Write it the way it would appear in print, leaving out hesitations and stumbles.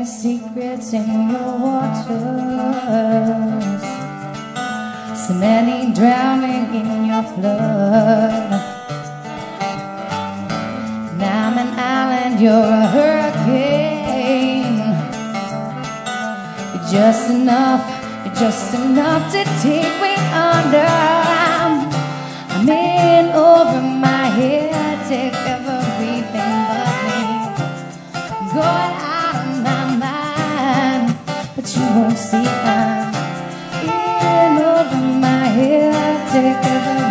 many secrets in your waters, so many drowning in your flood. And I'm an island, you're a hurricane. You're just enough to take me under. I'm in over my head, take everything but me. I'm going out of my mind, but you won't see I'm in over my head, take everything.